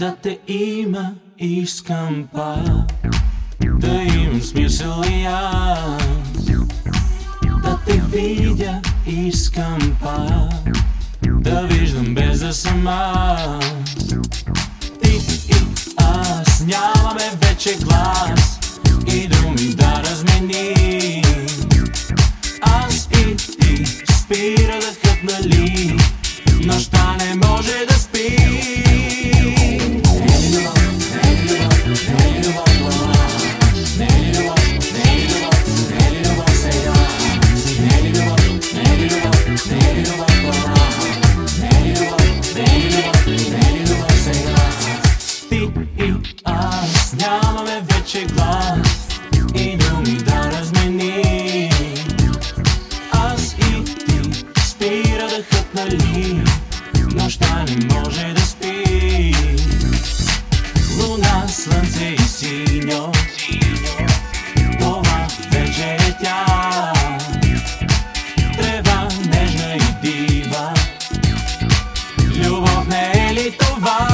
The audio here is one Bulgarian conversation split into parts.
да те има, искам пак да имам смисъл и аз. Да те видя, искам пак да виждам без да съм аз. Ти и аз нямаме вече глас и думи да размени. Аз и ти спира дъхът, нали? Нощта не може да спи. Аз нямаме вече глас и думи да размени. Аз и ти спира дъхът, нали? Нощта не може да спи. Луна, слънце и синьо, това вече е тя. Трева нежна и дива, любов не е ли това?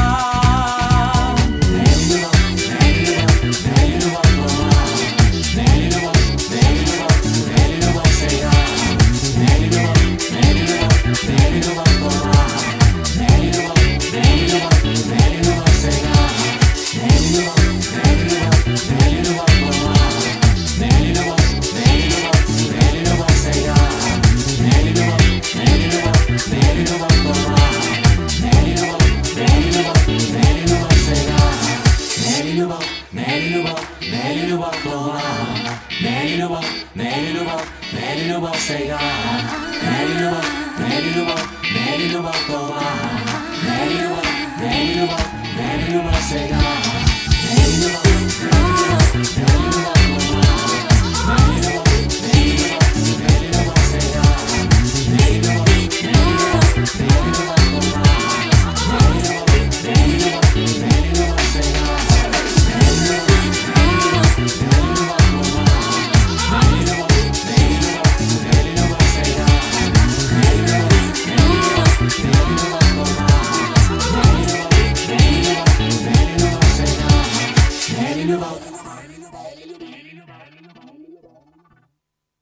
Любов сега, не ли любов, не ли любов, не ли любов това? Не ли любов, не ли любов, не ли любов сега? Не ли любов, не ли любов това? Не ли любов, не ли любов, не ли любов сега? Не ли любов, не ли любов, не ли любов това? Не ли любов, не ли любов, не ли любов сега? Не ли любов, не ли любов, не ли любов това? Любов.